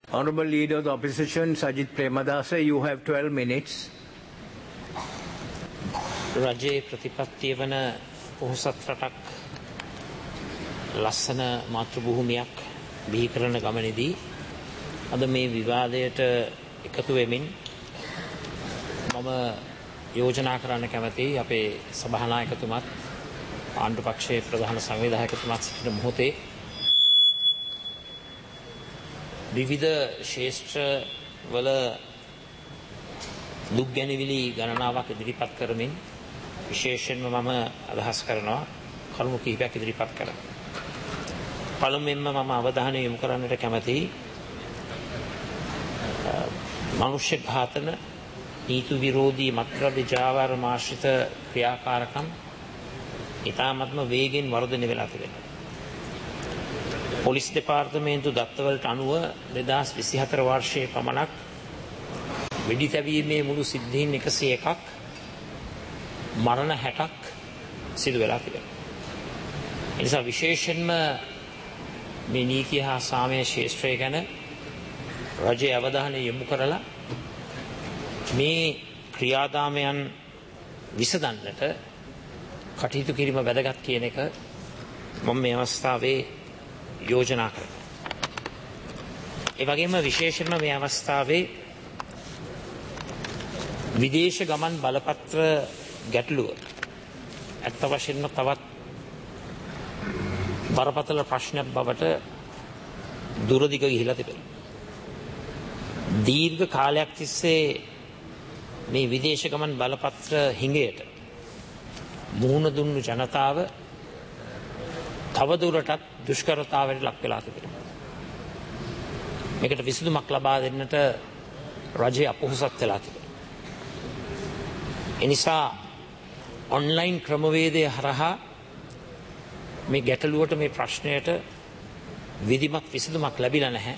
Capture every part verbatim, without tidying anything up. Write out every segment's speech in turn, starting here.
Honourable Leader of the Opposition, Sajith Premadasa, you have twelve minutes. රජයේ ප්‍රතිපත්තිය වන පොහොසත් රටක් ලස්සන මාතෘ භූමියක් බිහි කරන ගමනේදී අද මේ විවාදයට එකතු වෙමින් මම යෝජනා කරන්න කැමතියි අපේ සභානායකතුමත් ආණ්ඩු පක්ෂයේ ප්‍රධාන සංවිධායකතුමත් සිටින මොහොතේ විවිධ ශේෂ්ත්‍රවල දුක් ගැනවිලි ගණනාවක් ඉදිරිපත් කරමින් විශේෂයෙන්ම මම අදහස් කරනවා කරුණු කිහිපයක් ඉදිරිපත් කරන්න. පළමුවෙන්ම මම අවධානය යොමු කරන්නට කැමතියි මනුෂ්‍ය ඝාතන නීති විරෝධී මත්ද්‍රව්‍ය ජාවාරම ආශ්‍රිත ක්‍රියාකාරකම් ඉතාමත්ම වේගෙන් වර්ධනය වෙලා තිබෙනවා. පොලිස් දෙපාර්තමේන්තු දත්තවලට අනුව දෙදහස් විසිහතර වර්ෂයේ පමණක් වෙඩි තැබීමේ මුළු සිද්ධීන් එකසිය එකක් මරණ හැටක් සිදු වෙලා තිබෙනවා. ඒ නිසා විශේෂයෙන්ම මේ නීති හා සාමය ශාස්ත්‍රය ගැන රජයේ අවධානය යොමු කරලා මේ ක්‍රියාදාමයන් විසඳන්නට කටයුතු කිරීම වැදගත් කියන එක මම මේ අවස්ථාවේ යෝජනා කරනවා. ඒ වගේම විශේෂයෙන්ම මේ අවස්ථාවේ විදේශ ගමන් බලපත්‍ර ගැටලුව ඇත්ත වශයෙන්ම තවත් බරපතල ප්‍රශ්නයක් බවට දුරදිග ගිහිලා තිබෙනවා. දීර්ඝ කාලයක් තිස්සේ මේ විදේශ ගමන් බලපත්‍ර හිඟයට මුහුණ දුන්නු ජනතාව තවදුරටත් දුෂ්කරතාවයට ලක් වෙලා තිබෙනවා. මේකට විසඳුමක් ලබා දෙන්නට රජය අපොහොසත් වෙලා තිබෙනවා. එනිසා ඔන්ලයින් ක්‍රමවේදය හරහා මේ ගැටලුවට මේ ප්‍රශ්නයට විධිමත් විසඳුමක් ලැබිලා නැහැ.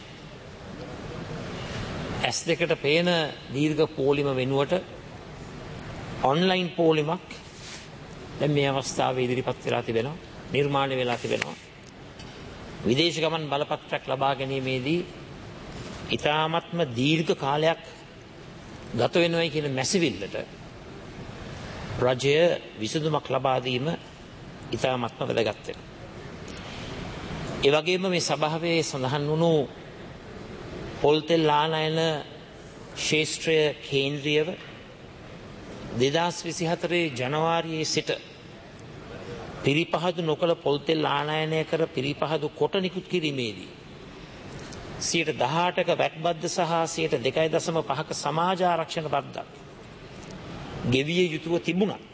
ඇස් දෙකට පේන දීර්ඝ පෝලිම වෙනුවට ඔන්ලයින් පෝලිමක් දැන් මේ අවස්ථාවේ ඉදිරිපත් වෙලා තිබෙනවා, නිර්මාණය වෙලා තිබෙනවා. විදේශ ගමන් බලපත්‍රයක් ලබා ගැනීමේදී ඉතාමත්ම දීර්ඝ කාලයක් ගත වෙනවයි කියන මැසිවිල්ලට රජය විසඳුමක් ලබා දීම ඉතාමත්ම වැදගත් වෙනවා. ඒ වගේම මේ සභාවේ සඳහන් වුණු පොල්තෙල් ආනයන ශාස්ත්‍රය කේන්ද්‍රීයව දෙදහස් විසිහතරේ ජනවාරියේ සිට පිරිපහදු නොකළ පොල්තෙල් ආනයනය කර පිරිපහදු කොට නිකුත් කිරීමේදී සියයට දහඅටක වැට් බද්ද සහ සියයට දෙකයි දශම පහක සමාජ ආරක්ෂණ බද්දක් ගෙවිය යුතුව තිබුණත්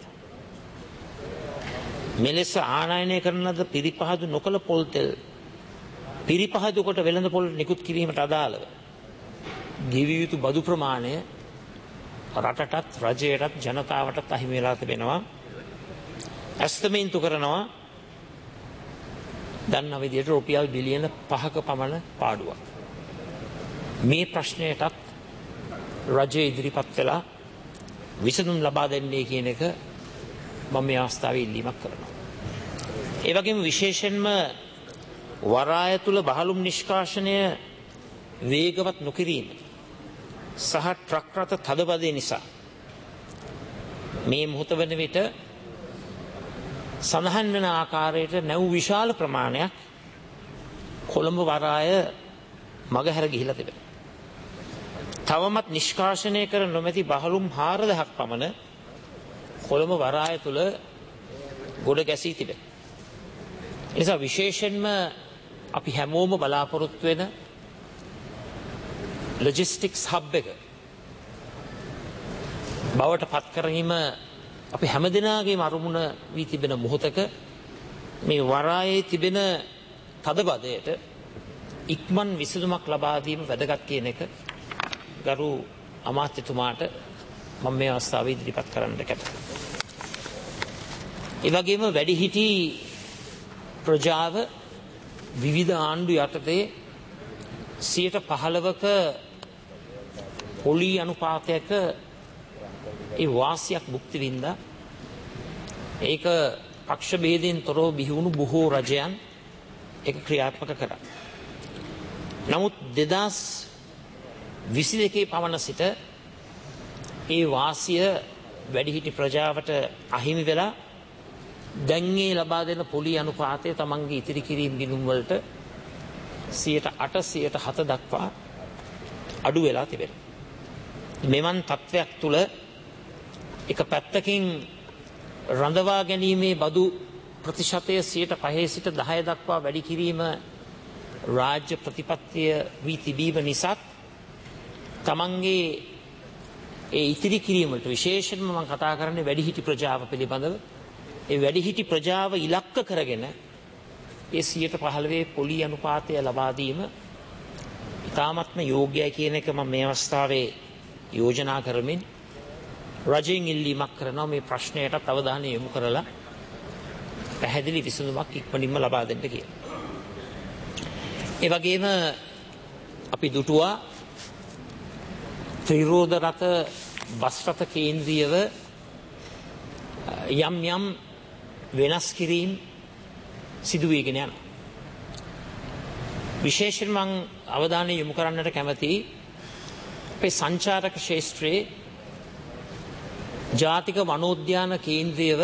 මෙලෙස ආනයනය කරන ලද පිරිපහදු නොකළ පොල්තෙල් පිරිපහදු කොට වෙළඳ පොළ නිකුත් කිරීමට අදාළව ගෙවිය යුතු බදු ප්‍රමාණය රටටත් රජයටත් ජනතාවටත් අහිමි වෙලා තිබෙනවා. ඇස්තමේන්තු කරනවා දන්න විදියට රුපියල් බිලියන පහක පමණ පාඩුවක්. මේ ප්‍රශ්නයටත් රජය ඉදිරිපත් වෙලා විසඳුම් ලබා දෙන්නේ කියන එක මම මේ අවස්ථාවේ ඉල්ලීමක් කරනවා. ඒ වගේම විශේෂයෙන්ම වරාය තුල බහලුම් නිෂ්කාශනය වේගවත් නොකිරීම සහ ට්‍රක් රථ තදබදය නිසා මේ මොහොත වන විට සඳහන් වෙන ආකාරයට නැව් විශාල ප්‍රමාණයක් කොළඹ වරාය මගහැර ගිහිලා තිබෙනවා. තවමත් නිෂ්කාශනය කර නොමැති බහලුම් හාරදහක් පමණ කොළඹ වරාය තුල ගොඩ ගැසී තිබෙනවා. ඒ නිසා විශේෂයෙන්ම අපි හැමෝම බලාපොරොත්තු වෙන ලොජිස්ටික්ස් හබ් එක බවට පත් කිරීම අපි හැමදෙනාගේම අරමුණ වී තිබෙන මොහොතක මේ වරායේ තිබෙන තදබදයට ඉක්මන් විසඳුමක් ලබා දීම වැදගත් කියන එක ගරු අමාත්‍යතුමාට මම මේ අවස්ථාවේ ඉදිරිපත් කරන්න කැමතියි. ඒ වගේම වැඩිහිටි ප්‍රජාව විවිධ ආණ්ඩු යටතේ සියයට පහළවක පොලී අනුපාතයක ඒ වාසියක් භුක්ති විඳා ඒක පක්ෂ භේදයෙන් තොරව බිහි වුණු බොහෝ රජයන් ඒක ක්‍රියාත්මක කරා. නමුත් දෙදහස් විසි දෙකේ පමණ සිට ඒ වාසිය වැඩිහිටි ප්‍රජාවට අහිමි වෙලා දැන් ඒ ලබා දෙන පොලි අනුපාතය තමන්ගේ ඉතිරි කිරීම් ගිණුම් වලට සියයට අට සියයට හත දක්වා අඩු වෙලා තිබෙනවා. මෙවන් තත්වයක් තුළ එක පැත්තකින් රඳවා ගැනීමේ බදු ප්‍රතිශතය සියයට පහේ සිට දහය දක්වා වැඩි කිරීම රාජ්‍ය ප්‍රතිපත්තිය වී තිබීම නිසා තමන්ගේ ඒ ඉතිරි කිරීමට විශේෂයෙන්ම මම කතා කරන්නේ වැඩිහිටි ප්‍රජාව පිළිබඳව ඒ වැඩිහිටි ප්‍රජාව ඉලක්ක කරගෙන ඒ සියයට පහළොව පොලි අනුපාතය ලබා දීම ඉතාමත්ම යෝග්‍යයි කියන එක මම මේ අවස්ථාවේ යෝජනා කරමින් රජයෙන් ඉල්ලීමක් කරනවා මේ ප්‍රශ්නයට අවධානය යොමු කරලා පැහැදිලි විසඳුමක් ඉක්මනින්ම ලබා දෙන්න කියලා. ඒ වගේම අපි දුටුවා ත්‍රිරෝද රථ බස් රථ කේන්ද්‍රීයව යම් යම් වෙනස් කිරීම් සිදු වීගෙන යනවා. විශේෂයෙන් මම අවධානය යොමු කරන්නට කැමතියි අපේ සංචාරක ක්ෂේත්‍රයේ ජාතික වනෝද්‍යාන කේන්ද්‍රයව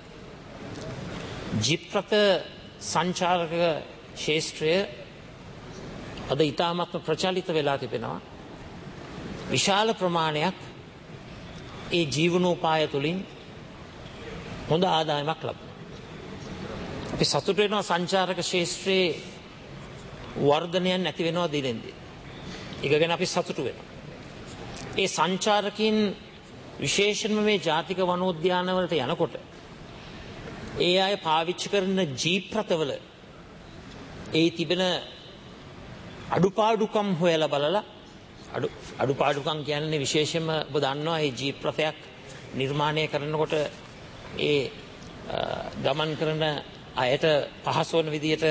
ජීප් රථ සංචාරක ක්ෂේත්‍රය අද ඉතාමත්ම ප්‍රචලිත වෙලා තිබෙනවා. විශාල ප්‍රමාණයක් ඒ ජීවනෝපාය තුළින් හොඳ ආදායමක් ලබනවා. අපි සතුට වෙනවා සංචාරක ක්ෂේත්‍රයේ වර්ධනයක් නැති වෙනවා දිනෙන් දින. ඒක ගැන අපි සතුටු වෙනවා. ඒ සංචාරකින් විශේෂයෙන්ම මේ ජාතික වනෝද්‍යාන වලට යනකොට ඒ අය පාවිච්චි කරන ජීප් රථවල ඒ තිබෙන අඩුපාඩුකම් හොයලා බලලා අඩු අඩුපාඩුකම් කියන්නේ විශේෂයෙන්ම ඔබ දන්නවා මේ ජීප් රථයක් නිර්මාණය කරනකොට ඒ ගමන් කරන අයට පහසු වන විදියට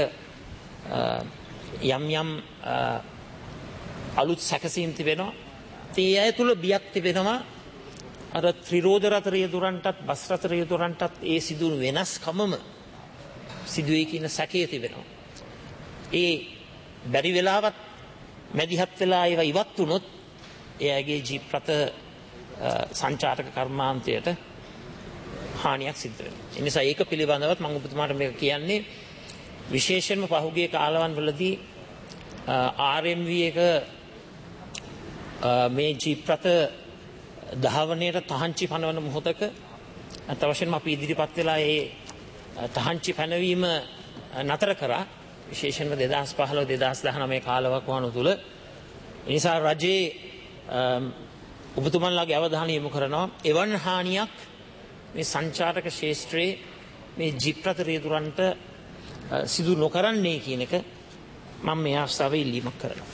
යම් යම් අලුත් සැකසීම් තිබෙනවා. ඒ අය තුල බියක් තිබෙනවා අර ත්‍රිරෝද රථ රියදුරන්ටත් බස් රථ රියදුරන්ටත් ඒ සිදුවුණු වෙනස්කමම සිදුවේ කියන සැකය තිබෙනවා. ඒ බැරි වෙලාවත් මැදිහත් වෙලා ඒවා ඉවත් වුණොත් එයාගේ ජීප් රථ සංචාරක කර්මාන්තයට හානියක් සිද්ධ වෙනවා. ඒ නිසා ඒක පිළිබඳවත් මම ඔබතුමාට මේක කියන්නේ විශේෂයෙන්ම පහුගිය කාලවන් වලදී ආර් එම් වී එක මේ ජීප් රථ ධාවනයට තහංචි පනවන මොහොතක අතවශ්‍යම අපි ඉදිරිපත් වෙලා ඒ තහංචි පැනවීම නතර කරා විශේෂයෙන්ම දෙදහස් පහළොව දෙදහස් දහනවය කාලවකවානු තුල. ඒ නිසා රජයේ ඔබතුමන්ලාගේ අවධානය යොමු කරනවා එවන් හානියක් මේ සංචාරක ක්ෂේත්‍රයේ මේ ජීප් රථ රියදුරන්ට සිදු නොකරන්නේ කියන එක මම මේ අවස්ථාවේ ඉල්ලීමක් කරනවා.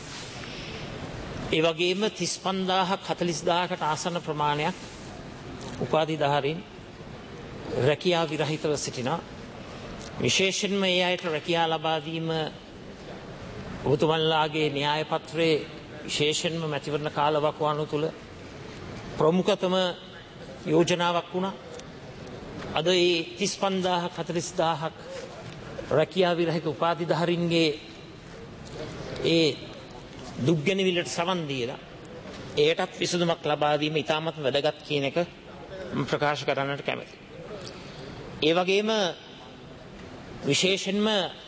ඒ වගේම තිස් පන්දාහක් හතළිස් දාහකට ආසන්න ප්‍රමාණයක් උපාධිධාරීන් රැකියා විරහිතව සිටිනවා. විශේෂයෙන්ම ඒ අයට රැකියා ලබා දීම ඔබතුමන්ලාගේ න්‍යාය පත්‍රයේ විශේෂයෙන්ම මැතිවරණ කාලවකවානු තුල ප්‍රමුඛතම යෝජනාවක් වුණා. අද ඒ තිස් පන්දාහක් හතළිස් දාහක් රැකියා විරහිත උපාධිධාරීන්ගේ ඒ දුක්ගැනවිල්ලට සවන් දීලා ඒටත් විසඳුමක් ලබා දීම ඉතාමත් වැදගත් කියන එක ප්‍රකාශ කරන්නට කැමැතියි. ඒ වගේම විශේෂයෙන්ම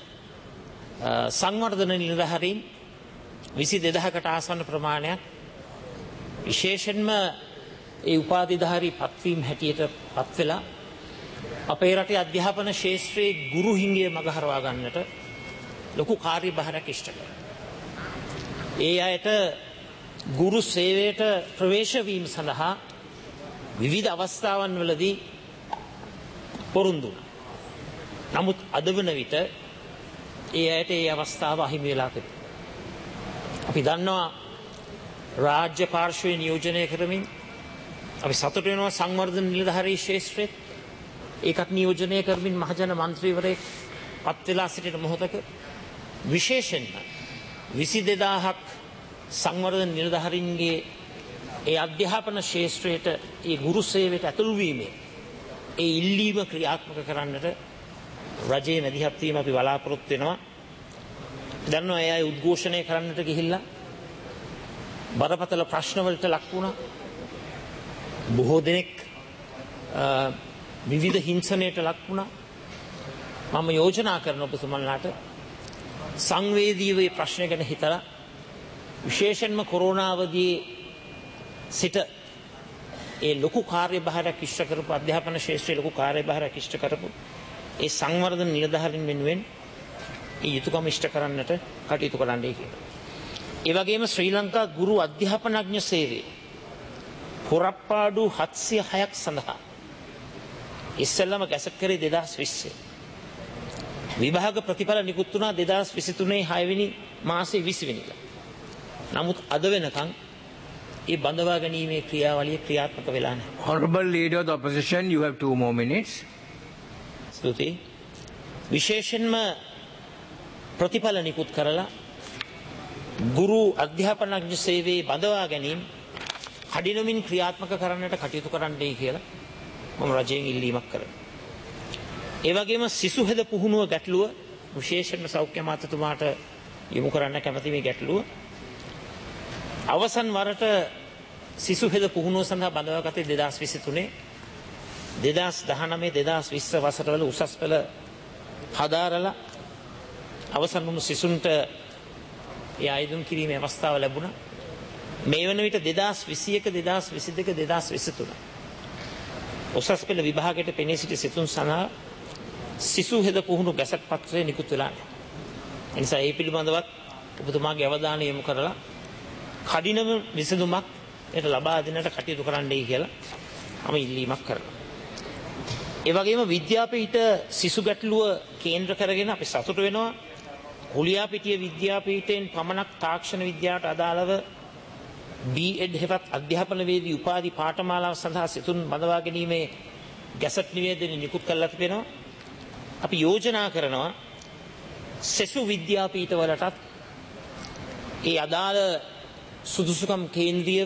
සංවර්ධන නිලධාරීන් විසි දෙදහකට ආසන්න ප්‍රමාණයක් විශේෂයෙන්ම ඒ උපාධිධාරී පත්වීම් හැටියට පත් වෙලා අපේ රටේ අධ්‍යාපන ක්ෂේත්‍රයේ ගුරු හිඟය මගහරවා ගන්නට ලොකු කාර්යභාරයක් ඉෂ්ට කරනවා. ඒ අයට ගුරු සේවයට ප්‍රවේශ වීම සඳහා විවිධ අවස්ථාවන් වලදී පොරොන්දු වුණා. නමුත් අද වන විට ඒ අයට ඒ අවස්ථාව අහිමි වෙලා තිබෙනවා. අපි දන්නවා රාජ්‍ය පාර්ශ්වයේ නියෝජනය කරමින් අපි සතුට වෙනවා සංවර්ධන නිලධාරී ක්ෂේත්‍රයේ ඒකත් නියෝජනය කරමින් මහජන මන්ත්‍රීවරයෙක් පත් වෙලා සිටින මොහොතක විශේෂයෙන්ම විසි දෙදාහක් සංවර්ධන නිලධාරීන්ගේ ඒ අධ්‍යාපන ක්ෂේත්‍රයට ඒ ගුරු සේවයට ඇතුළු වීමේ ඒ ඉල්ලීම ක්‍රියාත්මක කරන්නට රජයේ මැදිහත් වීම අපි බලාපොරොත්තු වෙනවා. දන්නවා ඒ අය උද්ඝෝෂණය කරන්නට ගිහිල්ලා බරපතල ප්‍රශ්නවලට ලක් වුණා. බොහෝ දෙනෙක් විවිධ හිංසනයට ලක් වුණා. මම යෝජනා කරන ඔබතුමන්ලාට සංවේදීව මේ ප්‍රශ්න ගැන හිතලා විශේෂයෙන්ම කොරෝනා අවධියේ සිට ඒ ලොකු කාර්යභාරයක් ඉෂ්ට කරපු අධ්‍යාපන ශාස්ත්‍රයේ ලොකු කාර්යභාරයක් ඉෂ්ට කරපු ඒ සංවර්ධන නිලධාරීන් වෙනුවෙන් ඒ යුතුයකම ඉෂ්ට කරන්නට කටයුතු කරන්නයි කියලා. ඒ වගේම ශ්‍රී ලංකා ගුරු අධ්‍යාපනඥ සේවයේ පුරප්පාඩු හත්සිය හයක් සඳහා ඉස්සෙල්ලාම ගැසට් කරේ දෙදහස් විස්සේ. විභාග ප්‍රතිඵල නිකුත් වුණා දෙදහස් විසිතුනේ හය වෙනි මාසයේ විසි වෙනිදා. නමුත් අද වෙනකන් ඒ බඳවා ගැනීමේ ක්‍රියාවලිය ක්‍රියාත්මක වෙලා නැහැ. Honorable Leader of the Opposition, you have two more minutes. ස්තුතියි. විශේෂයෙන්ම ප්‍රතිඵල නිකුත් කරලා ගුරු අධ්‍යාපනඥ සේවයේ බඳවා ගැනීම කඩිනමින් ක්‍රියාත්මක කරන්නට කටයුතු කරන්නයි කියලා මම රජයෙන් ඉල්ලීමක් කරනවා. ඒ වගේම සිසු හෙද පුහුණුව ගැටලුව විශේෂයෙන්ම සෞඛ්‍ය අමාත්‍යතුමාට යොමු කරන්න කැමති මේ ගැටලුව අවසන් වරට සිසු හෙද පුහුණුව සඳහා බඳවාගත්තේ දෙදහස් විසිතුනේ දෙදහස් දහනවය දෙදහස් විස්ස වසරවල උසස් පෙළ හදාරලා අවසන් වුණු සිසුන්ට ඒ ආයුධම් කිරීමේ අවස්ථාව ලැබුණා. මේ වන විට දෙදහස් විසියක දෙදහස් විසිදෙක දෙදහස් විසිතුන උසස් පෙළ විභාගයට පෙනී සිටි සිසුන් සඳහා සිසු හෙද පුහුණු ගැසට් පත්‍රය නිකුත් වෙලා නැහැ. ඒ නිසා ඒ පිළිබඳවත් ඔබතුමාගේ අවධානය යොමු කරලා කඩිනම විසඳුමක් ඒට ලබා දෙන්නට කටයුතු කරන්නයි කියලා මම ඉල්ලීමක් කරනවා. ඒ වගේම විද්‍යාපීඨ සිසු ගැටලුව කේන්ද්‍ර කරගෙන අපි සතුට වෙනවා. කුලියාපිටිය විද්‍යාපීඨයෙන් පමණක් තාක්ෂණ විද්‍යාවට අදාළව බී එඩ් හෙවත් අධ්‍යාපනවේදී උපාධි පාඨමාලාව සඳහා සිසුන් බඳවා ගැනීමේ ගැසට් නිවේදනය නිකුත් කරලා තිබෙනවා. අපි යෝජනා කරනවා සෙසු විද්‍යාපීඨවලටත් ඒ අදාළ සුදුසුකම් කේන්ද්‍රීයව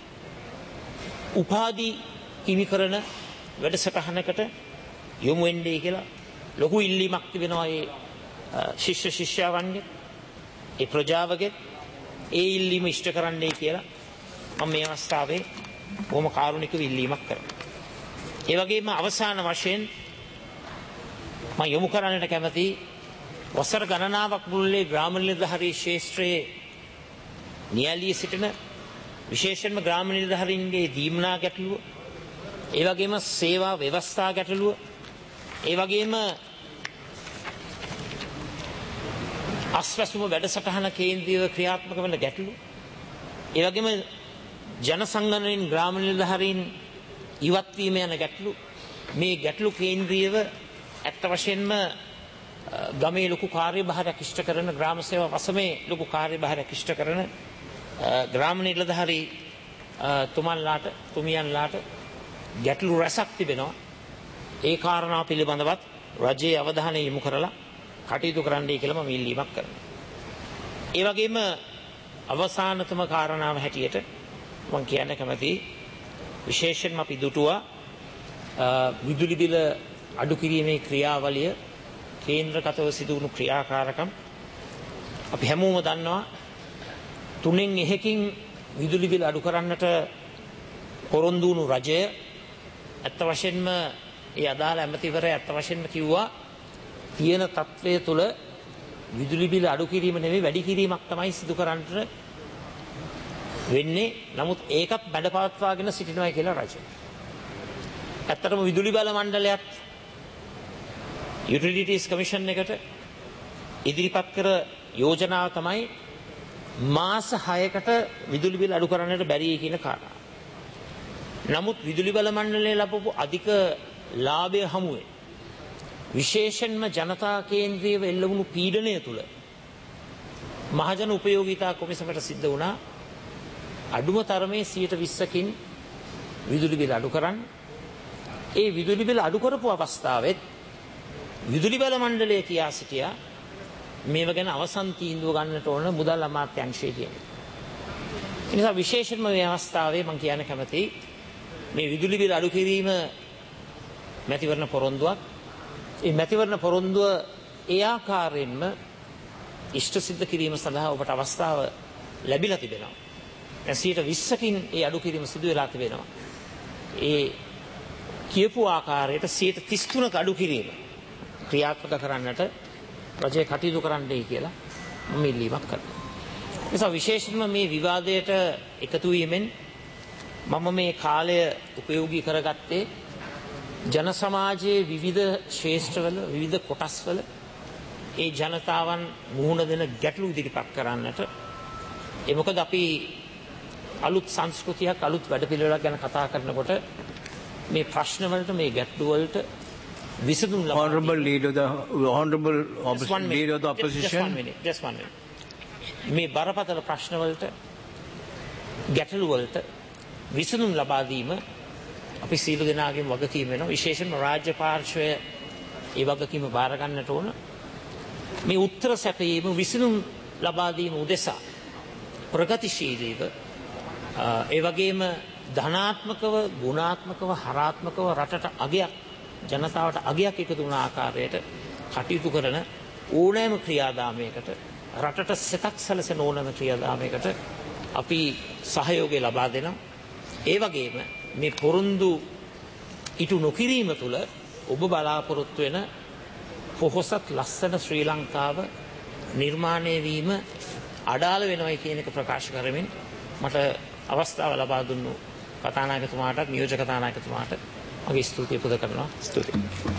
උපාධි හිමි කරන වැඩසටහනකට යොමු වෙන්නේ කියලා ලොකු ඉල්ලීමක් තිබෙනවා ඒ ශිෂ්‍ය ශිෂ්‍යාවන්ගේ ඒ ප්‍රජාවගේ ඒ ඉල්ලීම ඉෂ්ට කරන්නයි කියලා මම මේ අවස්ථාවේ බොහොම කාරුණිකව ඉල්ලීමක් කරනවා. ඒ වගේම අවසාන වශයෙන් මම යොමු කරන්නට කැමති වසර ගණනාවක් මුළුල්ලේ ග්‍රාම නිලධාරී ශාස්ත්‍රයේ නියැලී සිටින විශේෂයෙන්ම ග්‍රාම නිලධාරීන්ගේ දීමනා ගැටලුව, ඒ වගේම සේවා ව්‍යවස්ථා ගැටලුව, ඒ වගේම අස්වැසුම වැඩසටහන කේන්ද්‍රීයව ක්‍රියාත්මක වන ගැටලුව, ඒ වගේම ජනසංගණනයෙන් ග්‍රාම නිලධාරීන් ඉවත් වීම යන ගැටලු, මේ ගැටලු කේන්ද්‍රීයව ඇත්ත වශයෙන්ම ගමේ ලොකු කාර්යභාරයක් ඉෂ්ට කරන ග්‍රාම සේවා වසමේ ලොකු කාර්යභාරයක් ඉෂ්ට කරන ග්‍රාම නිලධාරී තුමන්ලාට තුමියන්ලාට ගැටලු රැසක් තිබෙනවා. ඒ කාරණා පිළිබඳවත් රජයේ අවධානය යොමු කරලා කටයුතු කරන්නයි කියලා මම ඉල්ලීමක් කරනවා. ඒ වගේම අවසානතම කාරණාව හැටියට මම කියන්න කැමතියි විශේෂයෙන්ම අපි දුටුවා විදුලි බිල අඩු කිරීමේ ක්‍රියාවලිය කේන්ද්‍රගතව සිදු වුණු ක්‍රියාකාරකම් අපි හැමෝම දන්නවා. තුනෙන් එකකින් විදුලි බිල අඩු කරන්නට පොරොන්දු වුණු රජය ඇත්ත වශයෙන්ම ඒ අදාළ ඇමතිවරයා ඇත්ත වශයෙන්ම කිව්වා තියෙන තත්ත්වය තුළ විදුලි බිල අඩු කිරීම නෙවෙයි වැඩි කිරීමක් තමයි සිදු කරන්නට වෙන්නේ. නමුත් ඒකත් බඩපවත්වාගෙන සිටිනවා කියලා රජය. ඇත්තටම විදුලි බල මණ්ඩලයත් යුටිලිටීස් කමිෂන් එකට ඉදිරිපත් කර යෝජනාව තමයි මාස හයකට විදුලි බිල අඩු කරන්නට බැරි කියන කාරණා. නමුත් විදුලි බල මණ්ඩලය ලැබපු අධික ලාභය හමුවේ විශේෂයෙන්ම ජනතා කේන්ද්‍රීයව එල්ල වුණු පීඩනය තුළ මහජන උපයෝගීතා කොමිසමට සිද්ධ වුණා අඩුම තරමේ සියයට විස්සකින් විදුලි බිල අඩු කරන්න. ඒ විදුලි බිල අඩු කරපු අවස්ථාවෙත් විදුලි බල මණ්ඩලය කියා සිටියා මේව ගැන අවසන් තීන්දුව ගන්නට ඕන මුදල් අමාත්‍යාංශය කියන්නේ. ඒ නිසා විශේෂයෙන්ම මේ අවස්ථාවේ මම කියන්න කැමතියි මේ විදුලි බිල අඩු කිරීම මැතිවරණ පොරොන්දුවක්. ඒ මැතිවරණ පොරොන්දුව ඒ ආකාරයෙන්ම ඉෂ්ට සිද්ධ කිරීම සඳහා ඔබට අවස්ථාව ලැබිලා තිබෙනවා. සියයට විස්සකින් ඒ අඩු කිරීම සිදු වෙලා තිබෙනවා. ඒ කියපු ආකාරයට සියයට තිස් තුනක අඩු කිරීම ක්‍රියාත්මක කරන්නට රජය කටයුතු කරන්නයි කියලා මම ඉල්ලීමක් කරනවා. නිසා විශේෂයෙන්ම මේ විවාදයට එකතු වීමෙන් මම මේ කාලය උපයෝගී කරගත්තේ ජන සමාජයේ විවිධ ශේෂ්ඨවල විවිධ කොටස්වල ඒ ජනතාවන් මුහුණ දෙන ගැටලු ඉදිරිපත් කරන්නට. ඒ මොකද අපි අලුත් සංස්කෘතියක් අලුත් වැඩපිළිවෙලක් ගැන කතා කරනකොට මේ ප්‍රශ්න වලට මේ ගැටලු වලට විසඳුම් ලබා Honorable leader the honorable opposition leader of the opposition. Just one minute. Just one minute. මේ බරපතල ප්‍රශ්න වලට ගැටලු වලට විසඳුම් ලබා දීම අපි සීල දෙනාගේම වගකීම වෙනවා. විශේෂයෙන්ම රාජ්‍ය පාර්ශ්වය ඒ වගකීම බාර ගන්නට ඕන. මේ උත්තර සැපයීම විසඳුම් ලබා දීම උදෙසා ප්‍රගතිශීලීව ඒ වගේම ධනාත්මකව ගුණාත්මකව හරාත්මකව රටට අගයක් ජනතාවට අගයක් එකතු වුණ ආකාරයට කටයුතු කරන ඕනෑම ක්‍රියාදාමයකට රටට සෙතක් සැලසෙන ඕනෑම ක්‍රියාදාමයකට අපි සහයෝගය ලබා දෙනවා. ඒ වගේම මේ පොරොන්දු ඉටු නොකිරීම තුළ ඔබ බලාපොරොත්තු වෙන පොහොසත් ලස්සන ශ්‍රී ලංකාව නිර්මාණය වීම අඩාල වෙනවයි කියන එක ප්‍රකාශ කරමින් මට අවස්ථාව ලබා දුන්නු කතානායකතුමාටත් නියෝජක කතානායකතුමාට මගේ ස්තුතිය පුද කරනවා. ස්තුතියි.